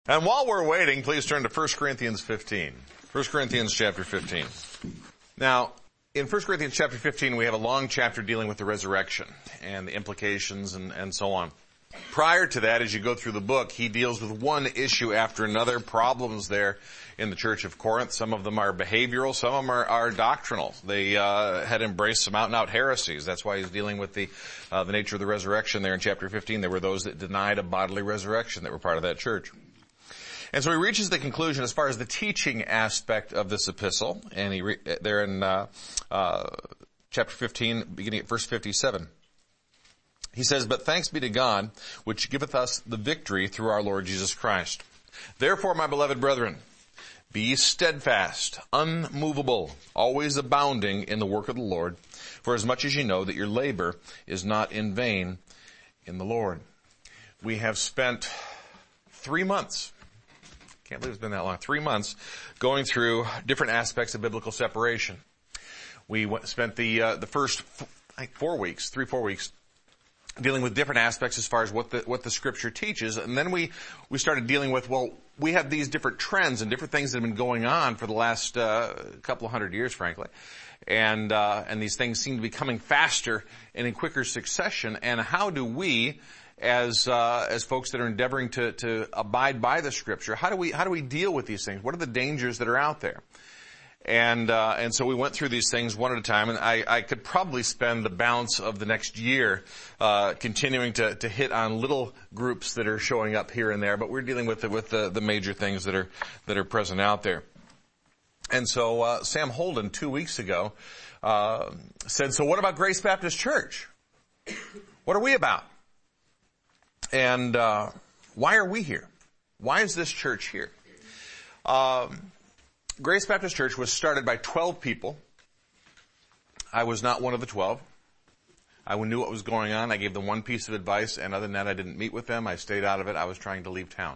And while we're waiting, please turn to 1 Corinthians 15. 1 Corinthians chapter 15. Now, in 1 Corinthians chapter 15, we have a long chapter dealing with the resurrection and the implications and so on. Prior to that, as you go through the book, he deals with one issue after another, problems there in the church of Corinth. Some of them are behavioral, some of them are doctrinal. They had embraced some out-and-out heresies. That's why he's dealing with the nature of the resurrection there in chapter 15. There were those that denied a bodily resurrection that were part of that church. And so he reaches the conclusion as far as the teaching aspect of this epistle, and there in chapter 15, beginning at verse 57. He says, "But thanks be to God, which giveth us the victory through our Lord Jesus Christ. Therefore, my beloved brethren, be ye steadfast, unmovable, always abounding in the work of the Lord, for as much as ye know that your labor is not in vain in the Lord." We have spent 3 months, can't believe it's been that long, 3 months, going through different aspects of biblical separation. We spent the first 4 weeks, 3-4 weeks, dealing with different aspects as far as what the scripture teaches. And then we started dealing with, well, we have these different trends and different things that have been going on for the last couple of hundred years, frankly. And these things seem to be coming faster and in quicker succession. And how do we, as folks that are endeavoring to abide by the scripture, how do we deal with these things? What are the dangers that are out there? And so we went through these things one at a time, and I could probably spend the balance of the next year, continuing to hit on little groups that are showing up here and there, but we're dealing with the major things that are present out there. And so, Sam Holden 2 weeks ago, said, "So what about Grace Baptist Church? What are we about? And, why are we here? Why is this church here?" Grace Baptist Church was started by 12 people. I was not one of the 12. I knew what was going on. I gave them one piece of advice, and other than that, I didn't meet with them. I stayed out of it. I was trying to leave town.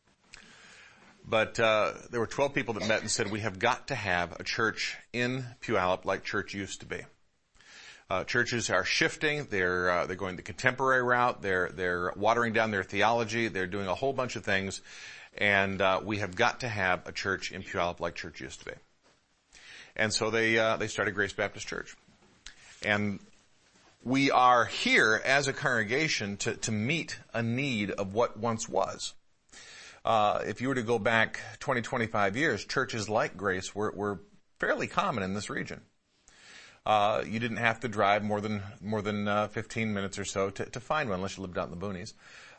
But there were 12 people that met and said, we have got to have a church in Puyallup like church used to be. Churches are shifting. They're going the contemporary route. They're watering down their theology. They're doing a whole bunch of things. And we have got to have a church in Puyallup like church used to be. And so they started Grace Baptist Church. And we are here as a congregation to meet a need of what once was. If you were to go back 20, 25 years, churches like Grace were fairly common in this region. You didn't have to drive more than 15 minutes or so to find one unless you lived out in the boonies.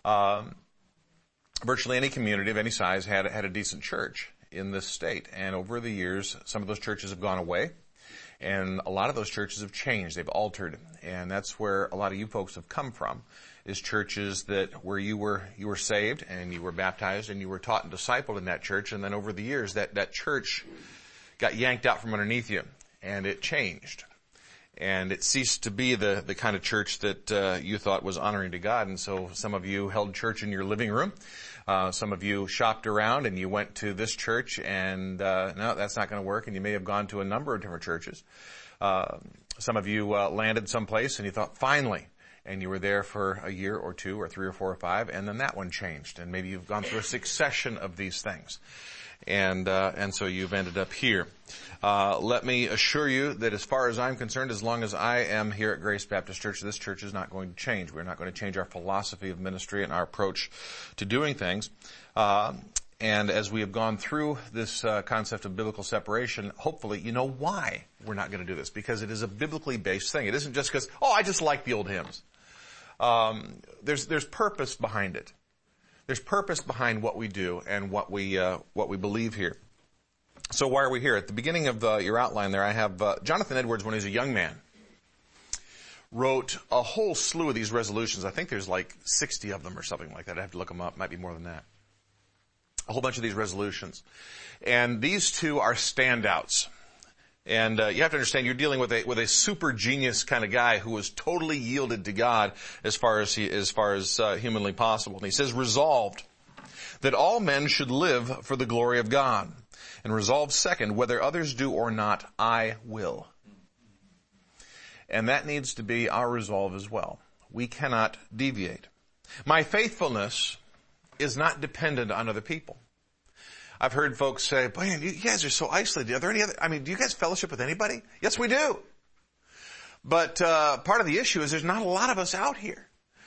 Virtually any community of any size had a decent church in this state. And over the years, some of those churches have gone away. And a lot of those churches have changed. They've altered. And that's where a lot of you folks have come from, is churches where you were saved and you were baptized and you were taught and discipled in that church. And then over the years, that church got yanked out from underneath you and it changed. And it ceased to be the kind of church that you thought was honoring to God. And so some of you held church in your living room. Some of you shopped around and you went to this church and no, that's not going to work. And you may have gone to a number of different churches. Some of you landed someplace and you thought, finally. And you were there for a year or 2 or 3 or 4 or 5. And then that one changed. And maybe you've gone through a succession of these things. And so you've ended up here. Let me assure you that as far as I'm concerned, as long as I am here at Grace Baptist Church, this church is not going to change. We're not going to change our philosophy of ministry and our approach to doing things. And as we have gone through this concept of biblical separation, hopefully you know why we're not going to do this, because it is a biblically based thing. It isn't just because, I just like the old hymns. There's purpose behind it. There's purpose behind what we do and what we believe here. So why are we here? At the beginning of your outline there, I have Jonathan Edwards, when he was a young man, wrote a whole slew of these resolutions. I think there's like 60 of them or something like that. I have to look them up. Might be more than that. A whole bunch of these resolutions. And these two are standouts. And you have to understand, you're dealing with a super genius kind of guy who was totally yielded to God as far as humanly possible. And he says, resolved that all men should live for the glory of God. And resolved second, whether others do or not, I will. And that needs to be our resolve as well. We cannot deviate. My faithfulness is not dependent on other people. I've heard folks say, "Boy, you guys are so isolated. Are there any other, do you guys fellowship with anybody?" Yes, we do. But part of the issue is there's not a lot of us out here.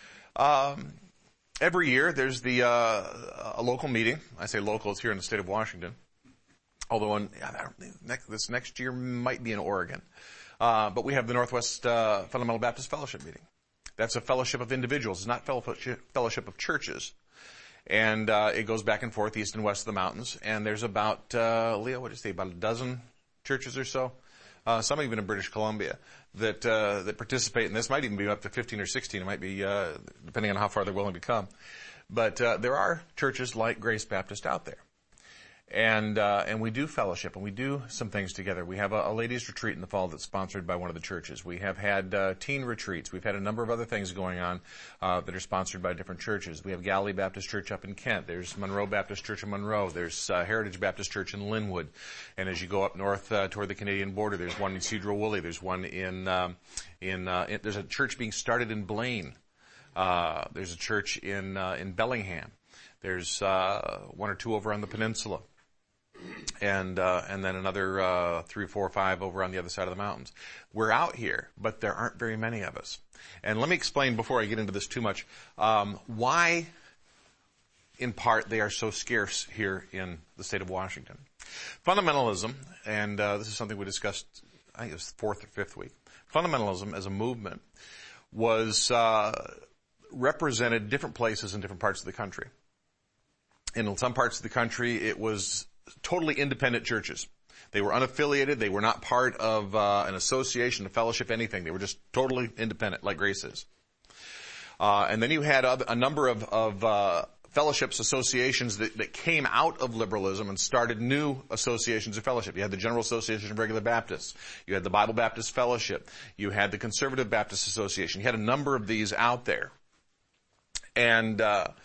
Every year there's a local meeting. I say local, it's here in the state of Washington. Although this next year might be in Oregon. But we have the Northwest Fundamental Baptist Fellowship meeting. That's a fellowship of individuals. It's not fellowship of churches. And it goes back and forth east and west of the mountains. And there's about, Leo, what did you say, about a dozen churches or so? Some even in British Columbia that participate in this. Might even be up to 15 or 16. It might be, depending on how far they're willing to come. But there are churches like Grace Baptist out there. And we do fellowship, and we do some things together. We have a ladies' retreat in the fall that's sponsored by one of the churches. We have had teen retreats. We've had a number of other things going on that are sponsored by different churches. We have Galilee Baptist Church up in Kent. There's Monroe Baptist Church in Monroe. There's Heritage Baptist Church in Linwood. And as you go up north toward the Canadian border, there's one in Cedro-Woolley. There's one there's a church being started in Blaine. There's a church in Bellingham. There's one or two over on the peninsula. And then another 3, 4, 5 over on the other side of the mountains. We're out here, but there aren't very many of us. And let me explain before I get into this too much why, in part, they are so scarce here in the state of Washington. Fundamentalism, and this is something we discussed, I think it was the 4th or 5th week. Fundamentalism as a movement was represented different places in different parts of the country. In some parts of the country, it was totally independent churches. They were unaffiliated. They were not part of an association, a fellowship, anything. They were just totally independent, like Grace is. And then you had a number of fellowships, associations that came out of liberalism and started new associations of fellowship. You had the General Association of Regular Baptists. You had the Bible Baptist Fellowship. You had the Conservative Baptist Association. You had a number of these out there. And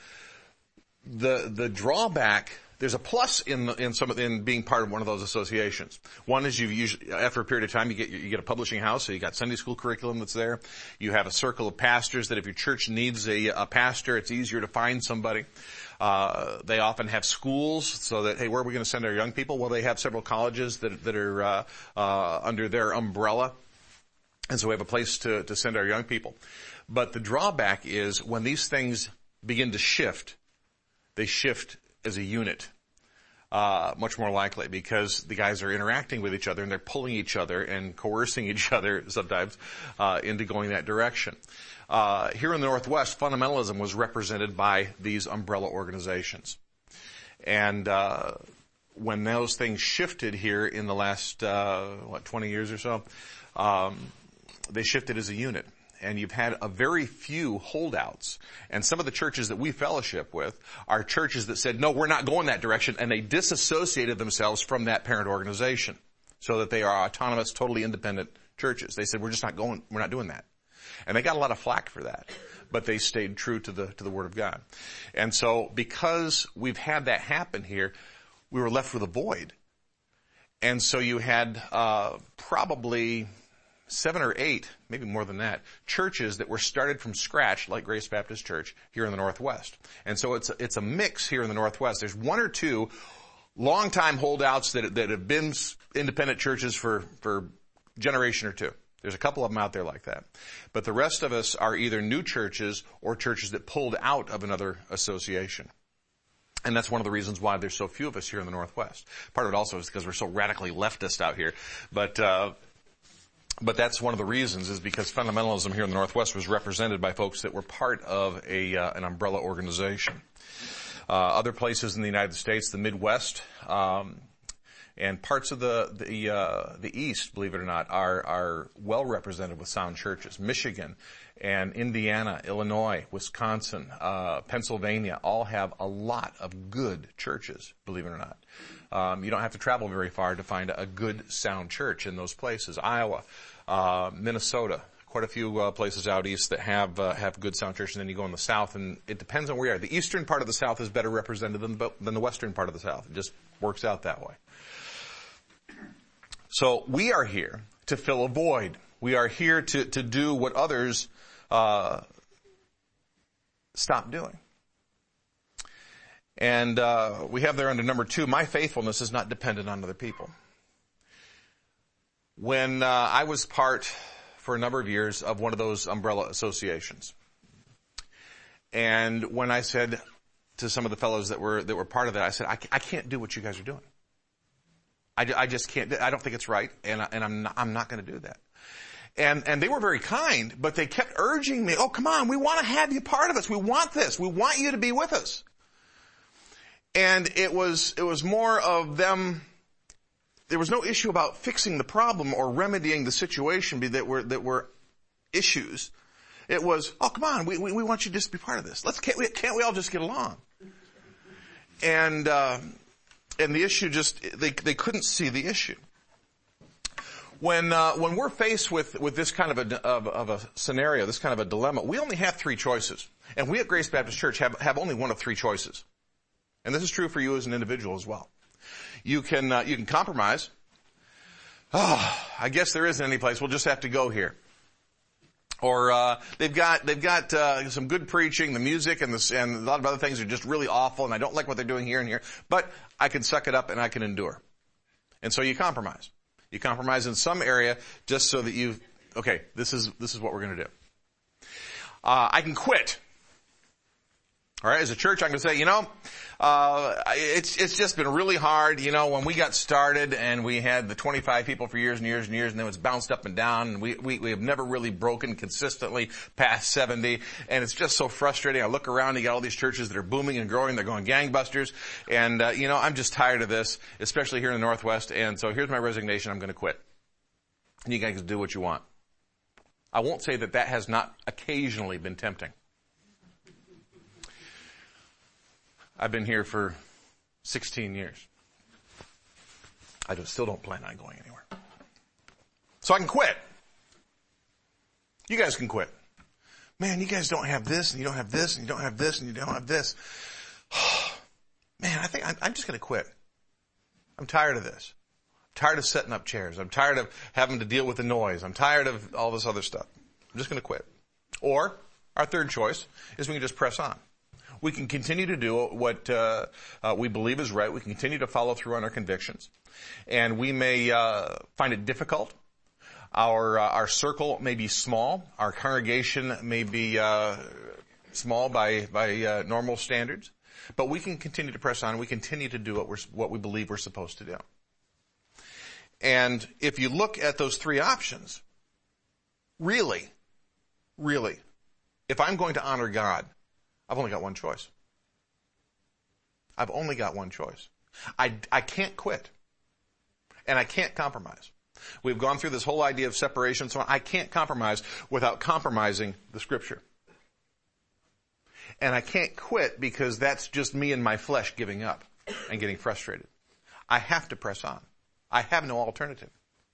the drawback, there's a plus in being part of one of those associations. One is you usually, after a period of time, you get a publishing house, so you got Sunday school curriculum that's there. You have a circle of pastors that if your church needs a pastor, it's easier to find somebody. They often have schools so that, hey, where are we going to send our young people? Well, they have several colleges that are under their umbrella. And so we have a place to send our young people. But the drawback is when these things begin to shift, they shift as a unit, much more likely, because the guys are interacting with each other and they're pulling each other and coercing each other sometimes into going that direction. Here in the Northwest, fundamentalism was represented by these umbrella organizations. And when those things shifted here in the last 20 years or so, they shifted as a unit. And you've had a very few holdouts. And some of the churches that we fellowship with are churches that said, no, we're not going that direction. And they disassociated themselves from that parent organization so that they are autonomous, totally independent churches. They said, we're not doing that. And they got a lot of flack for that. But they stayed true to the Word of God. And so because we've had that happen here, we were left with a void. And so you had probably 7 or 8, maybe more than that, churches that were started from scratch, like Grace Baptist Church, here in the Northwest. And so it's a mix here in the Northwest. There's 1 or 2 longtime holdouts that have been independent churches for a generation or 2. There's a couple of them out there like that. But the rest of us are either new churches or churches that pulled out of another association. And that's one of the reasons why there's so few of us here in the Northwest. Part of it also is because we're so radically leftist out here. But that's one of the reasons, is because fundamentalism here in the Northwest was represented by folks that were part of an umbrella organization. Other places in the United States, the Midwest, and parts of the East, believe it or not, are well represented with sound churches. Michigan and Indiana, Illinois, Wisconsin, Pennsylvania all have a lot of good churches, believe it or not. You don't have to travel very far to find a good sound church in those places. Iowa, Minnesota, quite a few places out east that have good sound churches. And then you go in the South, and it depends on where you are. The eastern part of the South is better represented than the western part of the South. It just works out that way. So we are here to fill a void. We are here to do what others stop doing. And we have there under number 2, my faithfulness is not dependent on other people. When I was part, for a number of years, of one of those umbrella associations, and when I said to some of the fellows that were part of that, I said, I can't do what you guys are doing. I just can't. I don't think it's right, and I'm not going to do that. And they were very kind, but they kept urging me, oh, come on, we want to have you part of us. We want this. We want you to be with us. And it was more of them. There was no issue about fixing the problem or remedying the situation that were issues. It was, oh, come on, we want you to just be part of this. Can't we all just get along? And the issue just, they couldn't see the issue. When we're faced with this kind of a scenario, this kind of a dilemma, we only have 3 choices. And we at Grace Baptist Church have only one of 3 choices. And this is true for you as an individual as well. You can compromise. Oh, I guess there isn't any place. We'll just have to go here. Or they've got some good preaching, the music and a lot of other things are just really awful, and I don't like what they're doing here and here. But I can suck it up and I can endure. And so you compromise. You compromise in some area just so that okay, this is what we're going to do. I can quit. All right, as a church, I'm going to say, it's just been really hard. When we got started and we had the 25 people for years and years and years, and then it's bounced up and down, and we have never really broken consistently past 70, and it's just so frustrating. I look around, you got all these churches that are booming and growing, they're going gangbusters, and I'm just tired of this, especially here in the Northwest, and so here's my resignation, I'm going to quit. And you guys do what you want. I won't say that has not occasionally been tempting. I've been here for 16 years. I still don't plan on going anywhere. So I can quit. You guys can quit. Man, you guys don't have this, and you don't have this, and you don't have this, and you don't have this. Man, I think I'm just going to quit. I'm tired of this. I'm tired of setting up chairs. I'm tired of having to deal with the noise. I'm tired of all this other stuff. I'm just going to quit. Or our third choice is we can just press on. We can continue to do what we believe is right. We can continue to follow through on our convictions. And we may find it difficult. Our circle may be small. Our congregation may be small by normal standards. But we can continue to press on. We continue to do what we believe we're supposed to do. And if you look at those 3 options, really, if I'm going to honor God, I've only got one choice. I've only got one choice. I can't quit. And I can't compromise. We've gone through this whole idea of separation, so I can't compromise without compromising the Scripture. And I can't quit because that's just me and my flesh giving up and getting frustrated. I have to press on. I have no alternative.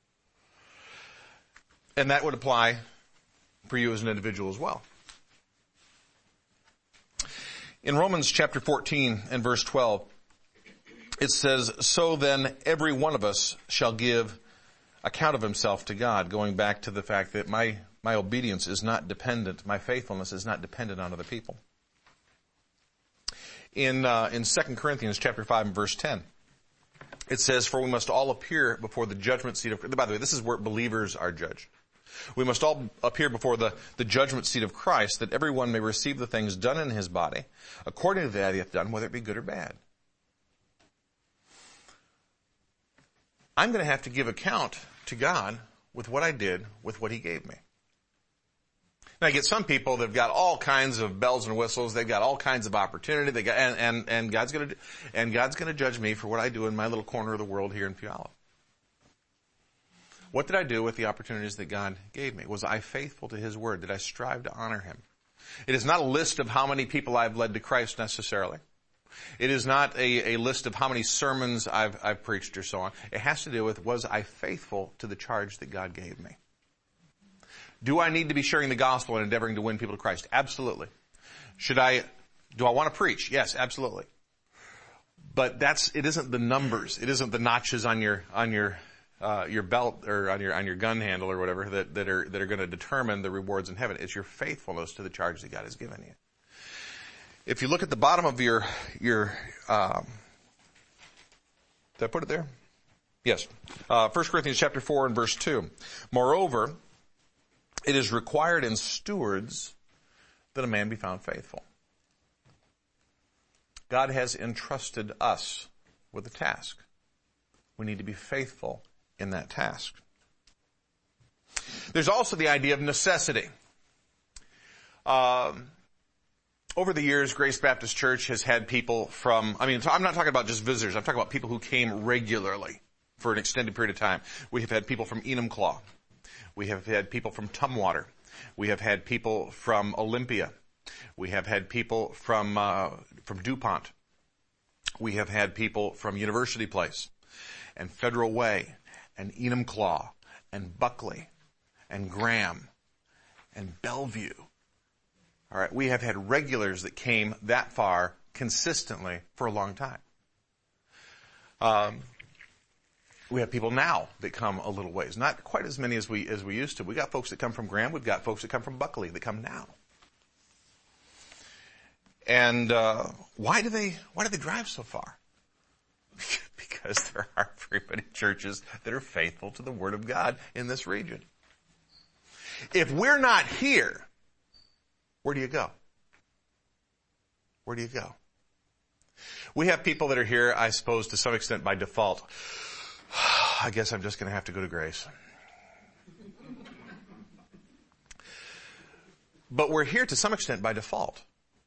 And that would apply for you as an individual as well. In Romans chapter 14 and verse 12, it says, so then every one of us shall give account of himself to God, going back to the fact that my obedience is not dependent, my faithfulness is not dependent on other people. In 2 Corinthians chapter 5 and verse 10, it says, for we must all appear before the judgment seat of, by the way, this is where believers are judged. We must all appear before the judgment seat of Christ, that everyone may receive the things done in his body, according to that he hath done, whether it be good or bad. I'm going to have to give account to God with what I did, with what he gave me. Now I get some people that've got all kinds of bells and whistles, they've got all kinds of opportunity, they got, and God's going to judge me for what I do in my little corner of the world here in Puyallup. What did I do with the opportunities that God gave me? Was I faithful to his word? Did I strive to honor him? It is not a list of how many people I've led to Christ necessarily. It is not a list of how many sermons I've preached or so on. It has to do with, was I faithful to the charge that God gave me? Do I need to be sharing the gospel and endeavoring to win people to Christ? Absolutely. Do I want to preach? Yes, absolutely. But it isn't the numbers. It isn't the notches on your belt or on your gun handle or whatever that are going to determine the rewards in heaven. It's your faithfulness to the charge that God has given you. If you look at the bottom of your did I put it there? Yes. 1 Corinthians chapter 4 and verse 2. Moreover, it is required in stewards that a man be found faithful. God has entrusted us with a task. We need to be faithful in that task. There's also the idea of necessity. Over the years, Grace Baptist Church has had people from, I'm not talking about just visitors, I'm talking about people who came regularly for an extended period of time. We have had people from Enumclaw. We have had people from Tumwater. We have had people from Olympia. We have had people from DuPont. We have had people from University Place and Federal Way and Enumclaw and Buckley and Graham and Bellevue. All right, we have had regulars that came that far consistently for a long time. We have people now that come a little ways, not quite as many as we used to. We got folks that come from Graham. We've got folks that come from Buckley that come now. And why do they drive so far? Because there aren't very many churches that are faithful to the Word of God in this region. If we're not here, where do you go? Where do you go? We have people that are here, I suppose, to some extent by default. I guess I'm just going to have to go to Grace. But we're here to some extent by default.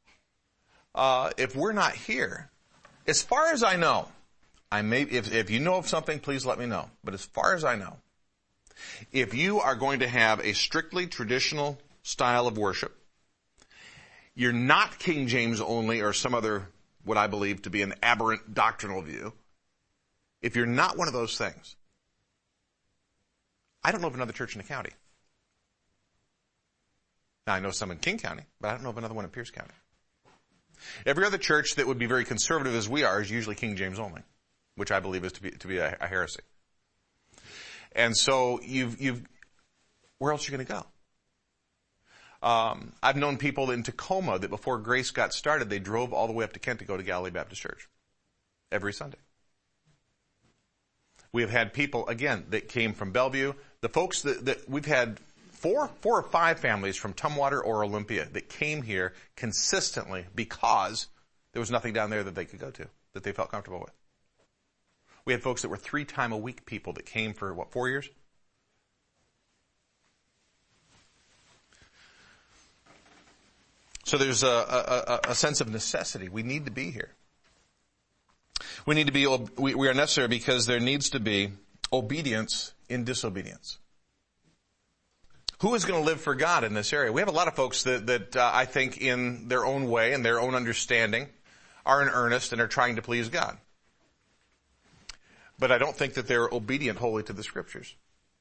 If we're not here, as far as I know, if you know of something, please let me know. But as far as I know, if you are going to have a strictly traditional style of worship, you're not King James only or some other, what I believe to be an aberrant doctrinal view. If you're not one of those things, I don't know of another church in the county. Now, I know some in King County, but I don't know of another one in Pierce County. Every other church that would be very conservative as we are is usually King James only, which I believe is to be a heresy. And so where else are you going to go? I've known people in Tacoma that before Grace got started, they drove all the way up to Kent to go to Galilee Baptist Church every Sunday. We have had people, again, that came from Bellevue. The folks that we've had four or five families from Tumwater or Olympia that came here consistently because there was nothing down there that they could go to, that they felt comfortable with. We had folks that were 3-time-a-week people that came for, 4 years? So there's a sense of necessity. We need to be here. We are necessary because there needs to be obedience in disobedience. Who is going to live for God in this area? We have a lot of folks that I think in their own way and their own understanding are in earnest and are trying to please God. But I don't think that they're obedient wholly to the Scriptures.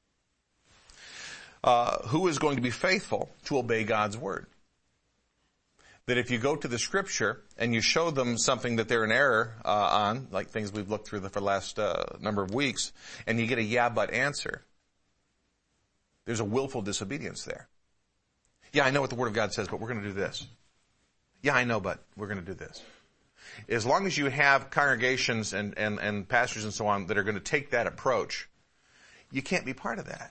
Who is going to be faithful to obey God's Word? That if you go to the Scripture and you show them something that they're in error on, like things we've looked through for the last number of weeks, and you get a yeah, but answer, there's a willful disobedience there. Yeah, I know what the Word of God says, but we're going to do this. Yeah, I know, but we're going to do this. As long as you have congregations and pastors and so on that are going to take that approach, you can't be part of that.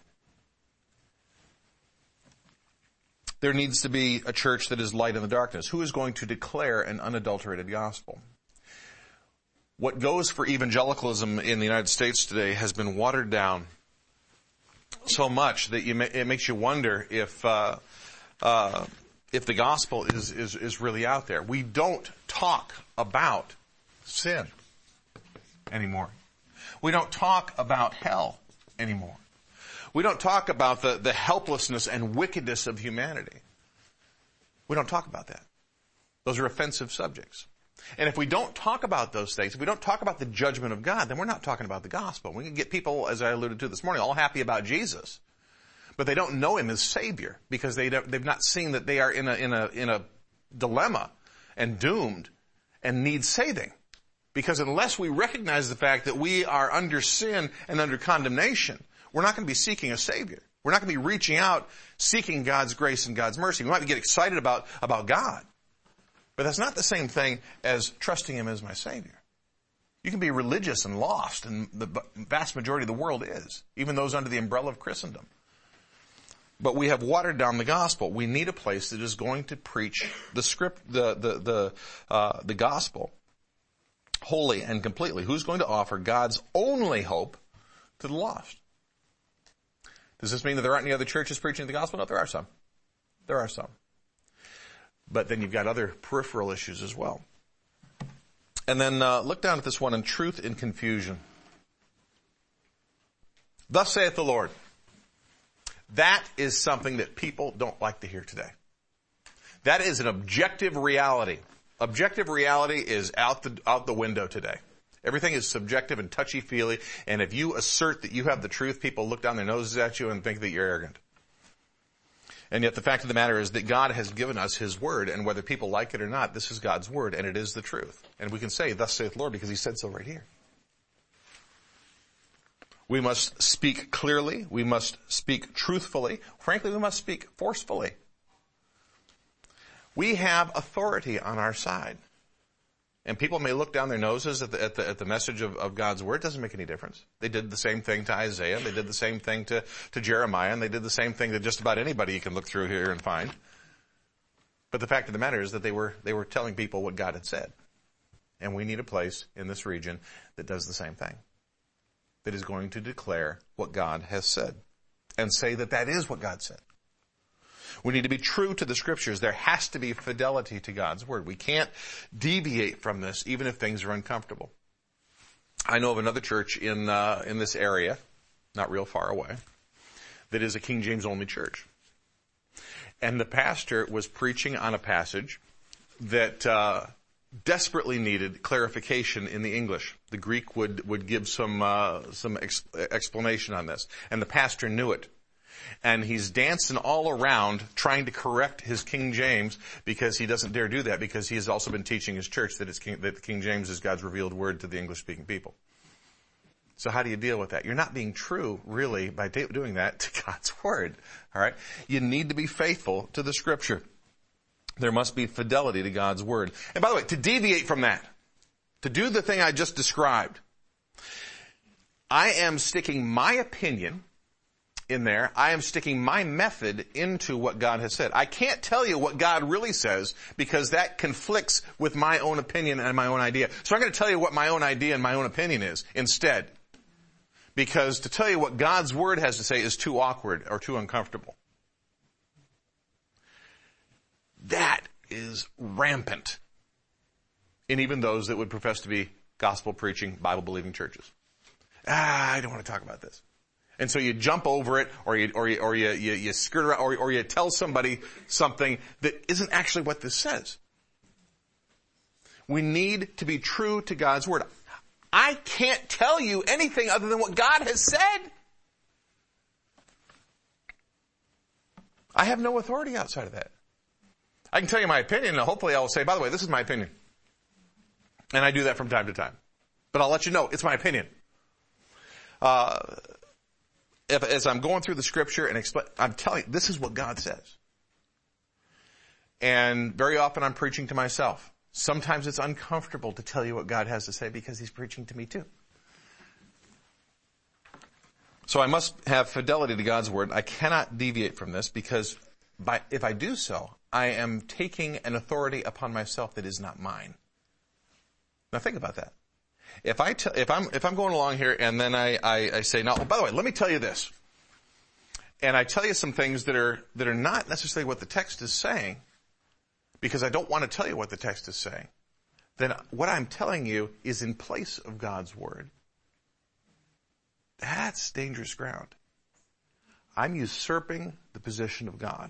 There needs to be a church that is light in the darkness. Who is going to declare an unadulterated gospel? What goes for evangelicalism in the United States today has been watered down so much that it makes you wonder if the gospel is really out there. We don't talk about sin anymore. We don't talk about hell anymore. We don't talk about the helplessness and wickedness of humanity. We don't talk about that. Those are offensive subjects. And if we don't talk about those things, if we don't talk about the judgment of God, then we're not talking about the gospel. We can get people, as I alluded to this morning, all happy about Jesus, but they don't know Him as Savior because they've not seen that they are in a dilemma and doomed and need saving. Because unless we recognize the fact that we are under sin and under condemnation, we're not going to be seeking a Savior. We're not going to be reaching out, seeking God's grace and God's mercy. We might get excited about God. But that's not the same thing as trusting him as my Savior. You can be religious and lost, and the vast majority of the world is, even those under the umbrella of Christendom. But we have watered down the gospel. We need a place that is going to preach the gospel wholly and completely. Who's going to offer God's only hope to the lost? Does this mean that there aren't any other churches preaching the gospel? No, there are some. There are some. But then you've got other peripheral issues as well. And then look down at this one in truth in confusion. Thus saith the Lord. That is something that people don't like to hear today. That is an objective reality. Objective reality is out the window today. Everything is subjective and touchy-feely, and if you assert that you have the truth, people look down their noses at you and think that you're arrogant. And yet the fact of the matter is that God has given us his word, and whether people like it or not, this is God's word, and it is the truth. And we can say, thus saith the Lord, because he said so right here. We must speak clearly. We must speak truthfully. Frankly, we must speak forcefully. We have authority on our side. And people may look down their noses at the message of God's word. It doesn't make any difference. They did the same thing to Isaiah. They did the same thing to Jeremiah. And they did the same thing to just about anybody you can look through here and find. But the fact of the matter is that they were telling people what God had said. And we need a place in this region that does the same thing. That is going to declare what God has said. And say that that is what God said. We need to be true to the scriptures. There has to be fidelity to God's word. We can't deviate from this even if things are uncomfortable. I know of another church in this area, not real far away, that is a King James only church. And the pastor was preaching on a passage that desperately needed clarification in the English. The Greek would give some explanation on this. And the pastor knew it. And he's dancing all around trying to correct his King James because he doesn't dare do that because he has also been teaching his church that the King James is God's revealed word to the English-speaking people. So how do you deal with that? You're not being true, really, by doing that to God's word. All right? You need to be faithful to the scripture. There must be fidelity to God's word. And by the way, to deviate from that, to do the thing I just described, I am sticking my opinion in there. I am sticking my method into what God has said. I can't tell you what God really says because that conflicts with my own opinion and my own idea. So I'm going to tell you what my own idea and my own opinion is instead. Because to tell you what God's word has to say is too awkward or too uncomfortable. That is rampant in even those that would profess to be gospel-preaching, Bible-believing churches. I don't want to talk about this. And so you jump over it, or you skirt around, or you tell somebody something that isn't actually what this says. We need to be true to God's word. I can't tell you anything other than what God has said. I have no authority outside of that. I can tell you my opinion, and hopefully I will say, by the way, this is my opinion. And I do that from time to time. But I'll let you know, it's my opinion. As I'm going through the scripture and I'm telling you, this is what God says. And very often I'm preaching to myself. Sometimes it's uncomfortable to tell you what God has to say because he's preaching to me too. So I must have fidelity to God's word. I cannot deviate from this because if I do so, I am taking an authority upon myself that is not mine. Now think about that. If I'm going along here and then I say, now, by the way, let me tell you this. And I tell you some things that are not necessarily what the text is saying, because I don't want to tell you what the text is saying. Then what I'm telling you is in place of God's word. That's dangerous ground. I'm usurping the position of God.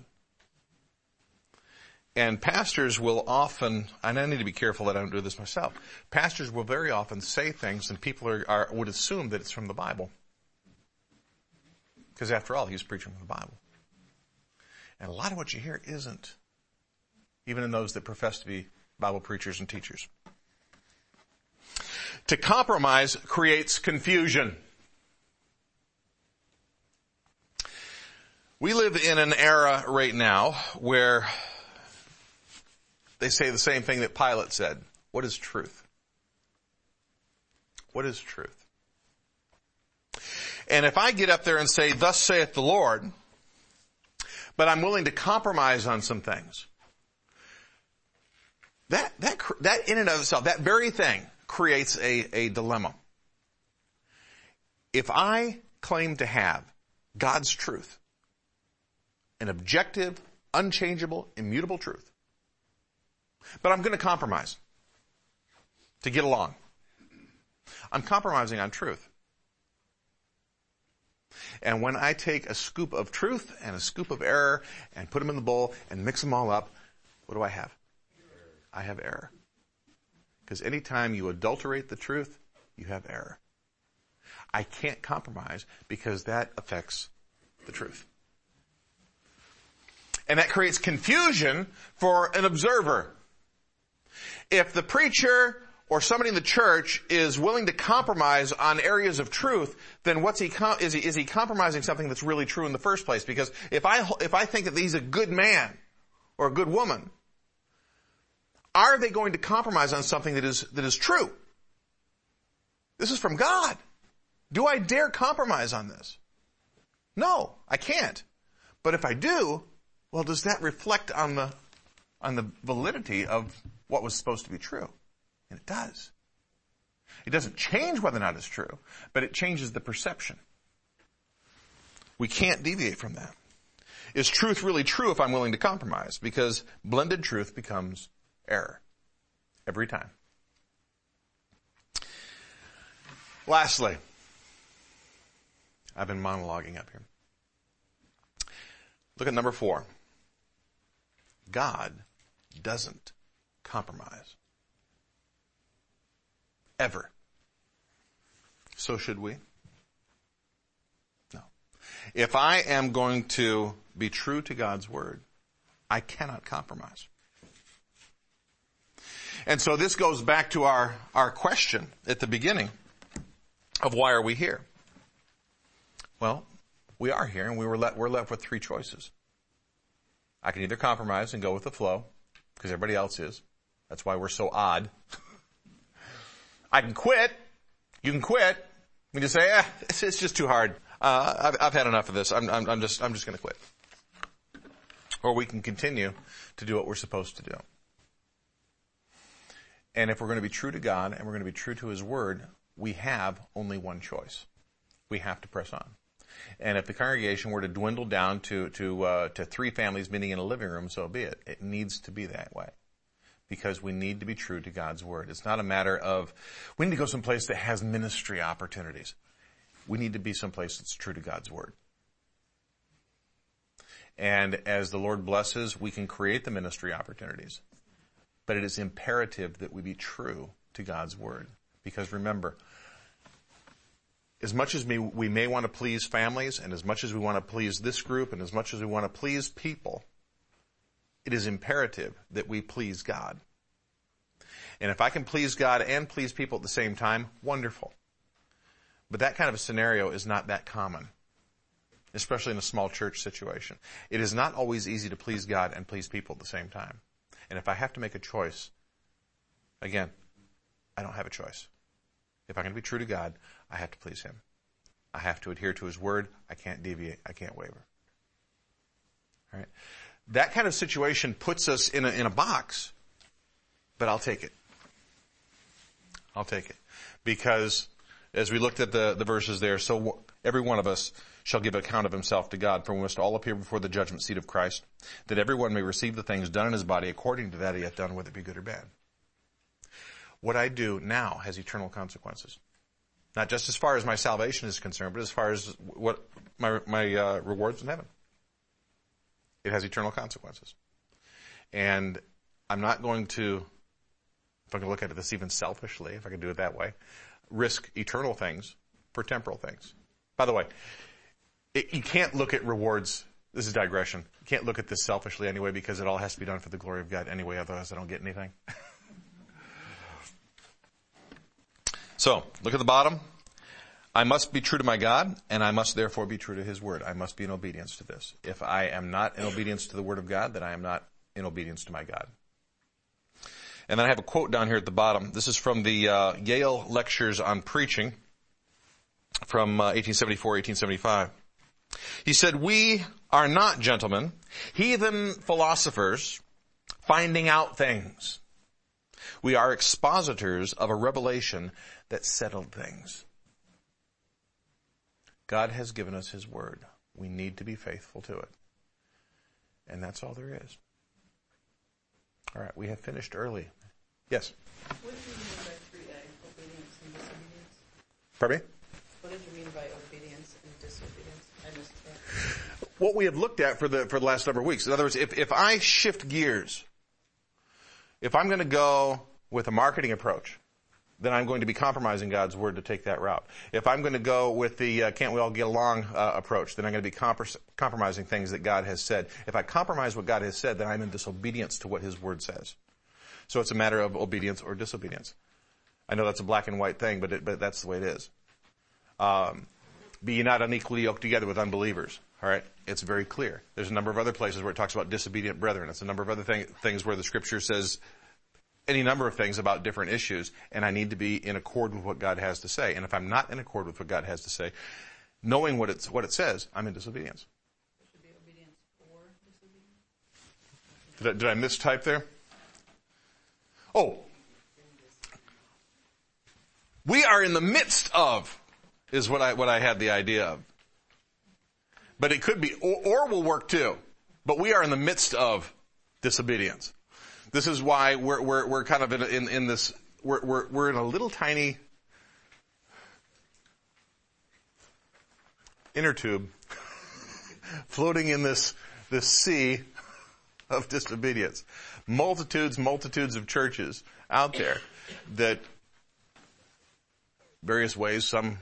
And pastors will often, and I need to be careful that I don't do this myself, pastors will very often say things and people would assume that it's from the Bible. Because after all, he's preaching from the Bible. And a lot of what you hear isn't, even in those that profess to be Bible preachers and teachers. To compromise creates confusion. We live in an era right now where they say the same thing that Pilate said. What is truth? What is truth? And if I get up there and say, thus saith the Lord, but I'm willing to compromise on some things, that in and of itself, that very thing creates a dilemma. If I claim to have God's truth, an objective, unchangeable, immutable truth, but I'm going to compromise to get along, I'm compromising on truth. And when I take a scoop of truth and a scoop of error and put them in the bowl and mix them all up, what do I have? I have error. Because anytime you adulterate the truth, you have error. I can't compromise because that affects the truth. And that creates confusion for an observer. If the preacher or somebody in the church is willing to compromise on areas of truth, then is he compromising something that's really true in the first place? Because if I think that he's a good man or a good woman, are they going to compromise on something that is true? This is from God. Do I dare compromise on this? No, I can't. But if I do, well, does that reflect on the validity of what was supposed to be true? And it does. It doesn't change whether or not it's true, but it changes the perception. We can't deviate from that. Is truth really true if I'm willing to compromise? Because blended truth becomes error every time. Lastly, I've been monologuing up here. Look at number 4. God doesn't compromise. Ever. So should we? No. If I am going to be true to God's word, I cannot compromise. And so this goes back to our question at the beginning of why are we here? Well, we are here and we're left with 3 choices. I can either compromise and go with the flow, because everybody else is. That's why we're so odd. I can quit. You can quit. You just say, it's just too hard. I've had enough of this. I'm just going to quit. Or we can continue to do what we're supposed to do. And if we're going to be true to God and we're going to be true to His Word, we have only one choice. We have to press on. And if the congregation were to dwindle down to 3 families meeting in a living room, so be it. It needs to be that way. Because we need to be true to God's Word. It's not a matter of, we need to go someplace that has ministry opportunities. We need to be someplace that's true to God's Word. And as the Lord blesses, we can create the ministry opportunities. But it is imperative that we be true to God's Word. Because remember, as much as we may want to please families, and as much as we want to please this group, and as much as we want to please people, it is imperative that we please God. And if I can please God and please people at the same time, wonderful. But that kind of a scenario is not that common, especially in a small church situation. It is not always easy to please God and please people at the same time. And if I have to make a choice, again, I don't have a choice. If I'm going to be true to God, I have to please Him. I have to adhere to His Word. I can't deviate. I can't waver. All right? That kind of situation puts us in a box, but I'll take it. I'll take it. Because as we looked at the verses there, so every one of us shall give account of himself to God, for we must all appear before the judgment seat of Christ, that everyone may receive the things done in his body according to that he hath done, whether it be good or bad. What I do now has eternal consequences. Not just as far as my salvation is concerned, but as far as what my rewards in heaven. It has eternal consequences. And I'm not going to, if I can look at this even selfishly, if I can do it that way, risk eternal things for temporal things. By the way, you can't look at rewards, this is digression, you can't look at this selfishly anyway, because it all has to be done for the glory of God anyway, otherwise I don't get anything. So, look at the bottom. I must be true to my God, and I must therefore be true to His Word. I must be in obedience to this. If I am not in obedience to the Word of God, then I am not in obedience to my God. And then I have a quote down here at the bottom. This is from the Yale Lectures on Preaching from 1874, 1875. He said, "We are not, gentlemen, heathen philosophers finding out things. We are expositors of a revelation that settled things." God has given us His Word. We need to be faithful to it. And that's all there is. All right, we have finished early. Yes? What did you mean by 3A, obedience and disobedience? Pardon me? What did you mean by obedience and disobedience? I missed that. What we have looked at for the last number of weeks. In other words, if I shift gears, if I'm going to go with a marketing approach, then I'm going to be compromising God's Word to take that route. If I'm going to go with the can't we all get along approach, then I'm going to be compromising things that God has said. If I compromise what God has said, then I'm in disobedience to what His Word says. So it's a matter of obedience or disobedience. I know that's a black and white thing, but that's the way it is. Be ye not unequally yoked together with unbelievers. All right? It's very clear. There's a number of other places where it talks about disobedient brethren. It's a number of other things where the Scripture says any number of things about different issues, and I need to be in accord with what God has to say. And if I'm not in accord with what God has to say, knowing what it says, I'm in disobedience. It should be obedience or disobedience. Did I mistype there? Oh. We are in the midst of is what I had the idea of. But it could be or will work too. But we are in the midst of disobedience. This is why we're kind of in this we're in a little tiny inner tube floating in this sea of disobedience. Multitudes of churches out there that various ways, some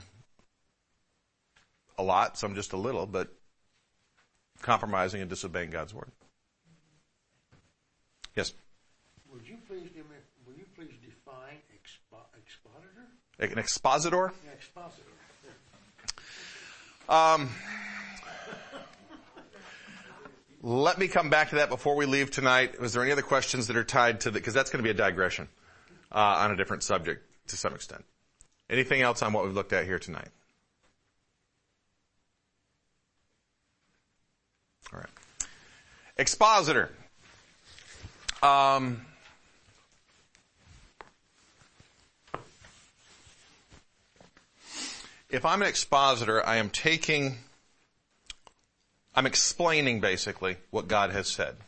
a lot, some just a little, but compromising and disobeying God's Word. Yes? Will you please define expositor? An expositor? Yeah, expositor. Let me come back to that before we leave tonight. Was there any other questions that are tied to because that's going to be a digression on a different subject to some extent. Anything else on what we've looked at here tonight? All right. Expositor. If I'm an expositor, I'm explaining basically what God has said.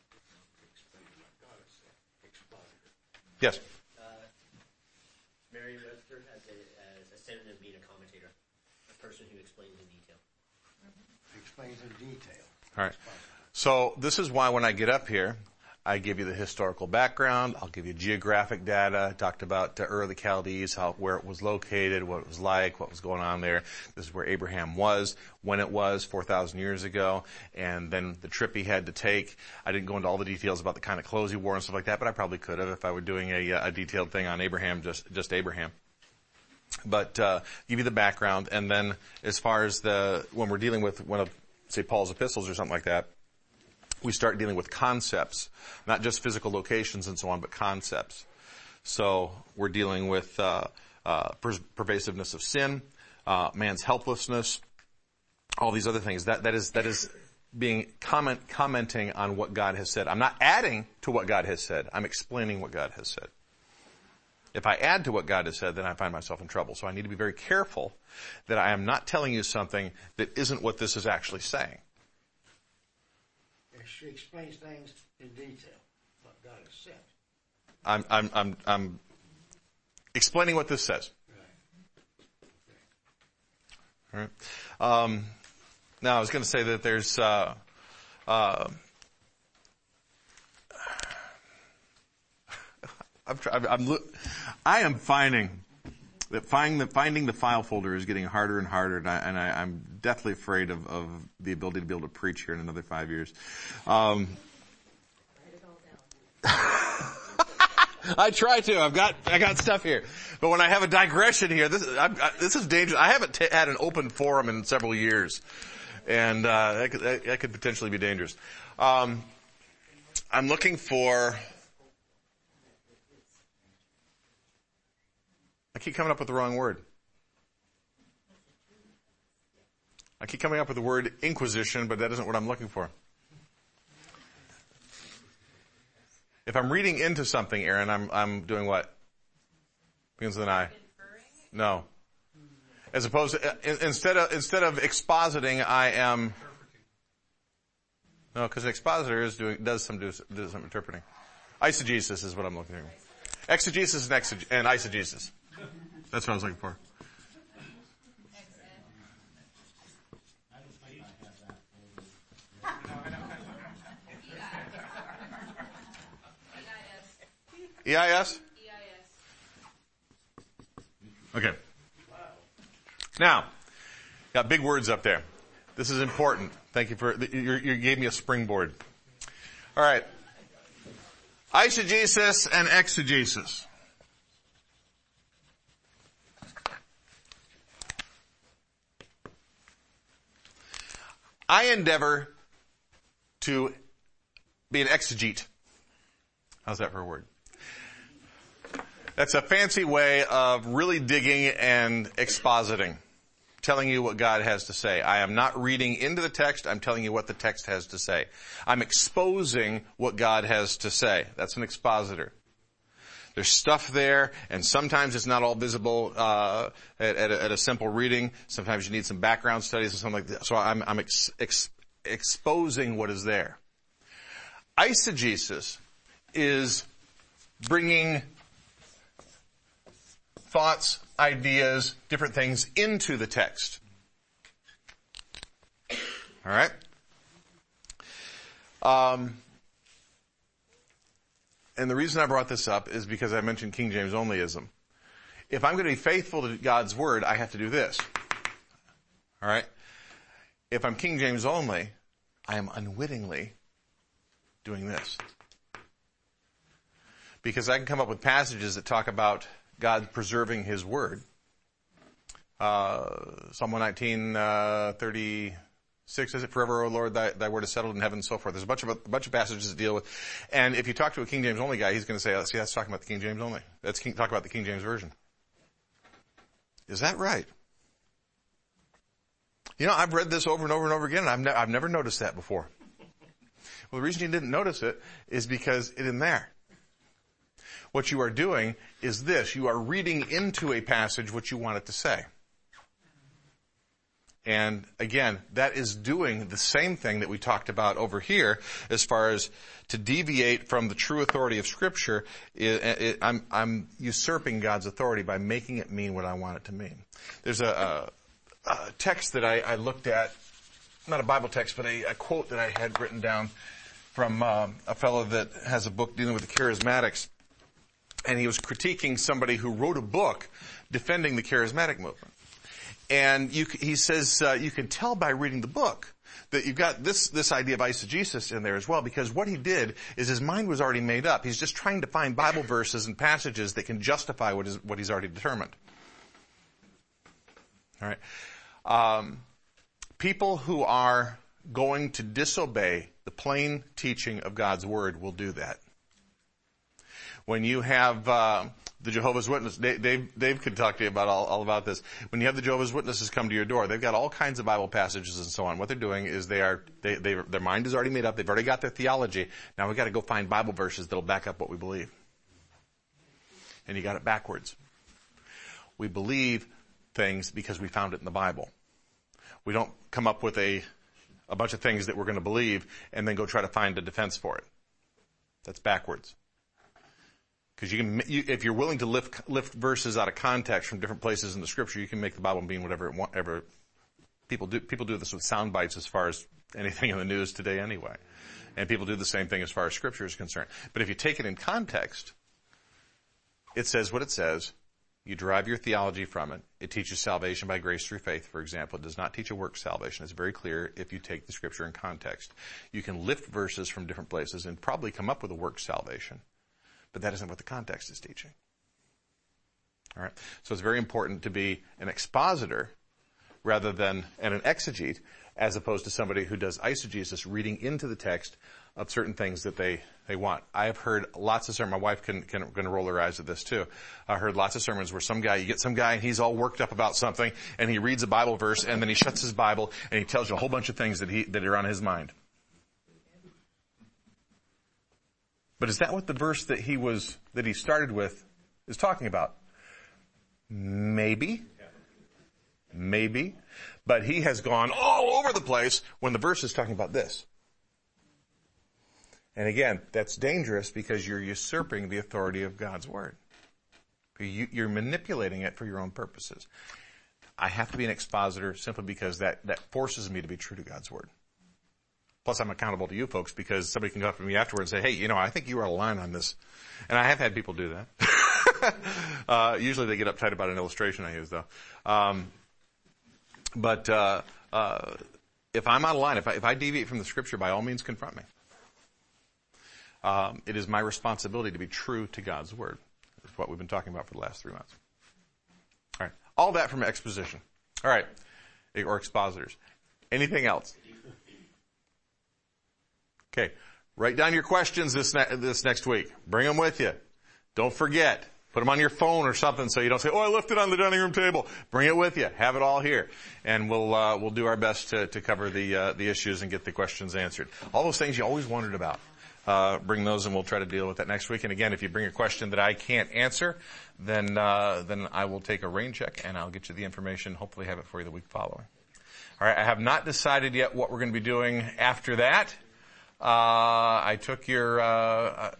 Yes? Merriam-Webster has a synonym being a commentator, a person who explains in detail. Explains in detail. All right. So this is why when I get up here, I give you the historical background. I'll give you geographic data. I talked about Ur of the Chaldees, where it was located, what it was like, what was going on there. This is where Abraham was, when it was, 4,000 years ago, and then the trip he had to take. I didn't go into all the details about the kind of clothes he wore and stuff like that, but I probably could have if I were doing a detailed thing on Abraham, just Abraham. But give you the background, and then as far as when we're dealing with one of, say, Paul's epistles or something like that, we start dealing with concepts, not just physical locations and so on, but concepts. So we're dealing with pervasiveness of sin, man's helplessness, all these other things. That is being commenting on what God has said. I'm not adding to what God has said. I'm explaining what God has said. If I add to what God has said, then I find myself in trouble. So I need to be very careful that I am not telling you something that isn't what this is actually saying. She explains things in detail, what God has said. I'm explaining what this says. Right. All right. Now I was going to say that there's I am finding that finding the file folder is getting harder and harder, and I'm deathly afraid of the ability to be able to preach here in another 5 years. Write it all down. I try to. I got stuff here, but when I have a digression here, this is dangerous. I haven't had an open forum in several years, and that could potentially be dangerous. I'm looking for. I keep coming up with the wrong word. I keep coming up with the word inquisition, but that isn't what I'm looking for. If I'm reading into something, Aaron, I'm doing what? Begins with an I. No. As opposed to, instead of expositing, I am, no, because an expositor does some interpreting. Eisegesis is what I'm looking for. Exegesis and eisegesis. That's what I was looking for. EIS? Okay. Now, got big words up there. This is important. Thank you you gave me a springboard. All right. Eisegesis and exegesis. I endeavor to be an exegete. How's that for a word? That's a fancy way of really digging and expositing, telling you what God has to say. I am not reading into the text. I'm telling you what the text has to say. I'm exposing what God has to say. That's an expositor. There's stuff there, and sometimes it's not all visible at a simple reading. Sometimes you need some background studies or something like that. So I'm exposing what is there. Eisegesis is bringing thoughts, ideas, different things into the text. All right? And the reason I brought this up is because I mentioned King James onlyism. If I'm going to be faithful to God's word, I have to do this. All right? If I'm King James only, I am unwittingly doing this. Because I can come up with passages that talk about God preserving His word. Psalm 119, 36, is it? Forever, O Lord, thy word is settled in heaven and so forth. There's a bunch of passages to deal with. And if you talk to a King James only guy, he's going to say, oh, see, that's talking about the King James only. That's talking about the King James Version. Is that right? You know, I've read this over and over and over again, and I've never noticed that before. Well, the reason you didn't notice it is because it isn't there. What you are doing is this. You are reading into a passage what you want it to say. And again, that is doing the same thing that we talked about over here as far as to deviate from the true authority of Scripture. I'm usurping God's authority by making it mean what I want it to mean. There's a text that I looked at, not a Bible text, but a quote that I had written down from a fellow that has a book dealing with the charismatics. And he was critiquing somebody who wrote a book defending the charismatic movement. And he says you can tell by reading the book that you've got this idea of eisegesis in there as well, because what he did is his mind was already made up. He's just trying to find Bible verses and passages that can justify what he's already determined. All right. People who are going to disobey the plain teaching of God's word will do that. When you have the Jehovah's Witnesses, Dave could talk to you about all about this. When you have the Jehovah's Witnesses come to your door, they've got all kinds of Bible passages and so on. What they're doing is their mind is already made up. They've already got their theology. Now we've got to go find Bible verses that'll back up what we believe. And you got it backwards. We believe things because we found it in the Bible. We don't come up with a bunch of things that we're going to believe and then go try to find a defense for it. That's backwards. Because if you're willing to lift verses out of context from different places in the Scripture, you can make the Bible mean whatever people do. People do this with sound bites as far as anything in the news today anyway. And people do the same thing as far as Scripture is concerned. But if you take it in context, it says what it says. You derive your theology from it. It teaches salvation by grace through faith, for example. It does not teach a work salvation. It's very clear if you take the Scripture in context. You can lift verses from different places and probably come up with a work salvation. But that isn't what the context is teaching. All right? So it's very important to be an expositor rather than an exegete, as opposed to somebody who does eisegesis, reading into the text of certain things that they want. I have heard lots of sermons. My wife can roll her eyes at this too. I heard lots of sermons where you get some guy and he's all worked up about something and he reads a Bible verse and then he shuts his Bible and he tells you a whole bunch of things that are on his mind. But is that what the verse that he started with is talking about? Maybe. But he has gone all over the place when the verse is talking about this. And again, that's dangerous because you're usurping the authority of God's Word. You're manipulating it for your own purposes. I have to be an expositor simply because that forces me to be true to God's Word. Plus, I'm accountable to you folks because somebody can come up to me afterwards and say, hey, I think you are out of line on this. And I have had people do that. Usually they get uptight about an illustration I use, though. But if I'm out of line, if I deviate from the Scripture, by all means confront me. It is my responsibility to be true to God's Word. That's what we've been talking about for the last 3 months. All right. All that from exposition. All right. Or expositors. Anything else? Okay. Write down your questions this next week. Bring them with you. Don't forget. Put them on your phone or something so you don't say, I left it on the dining room table. Bring it with you. Have it all here. And we'll do our best to cover the issues and get the questions answered. All those things you always wondered about. Bring those and we'll try to deal with that next week. And again, if you bring a question that I can't answer, then I will take a rain check and I'll get you the information, hopefully have it for you the week following. All right. I have not decided yet what we're going to be doing after that. I took your, I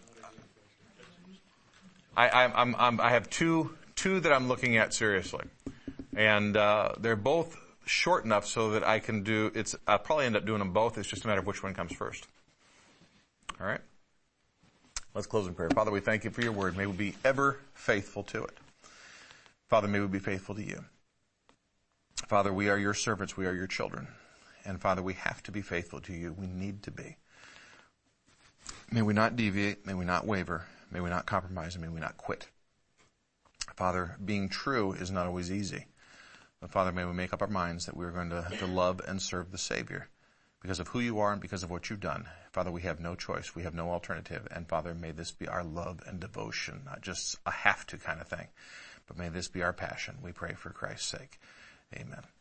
have two that I'm looking at seriously. And, they're both short enough so that I can I'll probably end up doing them both. It's just a matter of which one comes first. All right. Let's close in prayer. Father, we thank you for your word. May we be ever faithful to it. Father, may we be faithful to you. Father, we are your servants. We are your children. And Father, we have to be faithful to you. We need to be. May we not deviate. May we not waver. May we not compromise. And may we not quit. Father, being true is not always easy. But Father, may we make up our minds that we're going to love and serve the Savior. Because of who you are and because of what you've done. Father, we have no choice. We have no alternative. And Father, may this be our love and devotion, not just a have to kind of thing, but may this be our passion. We pray for Christ's sake. Amen.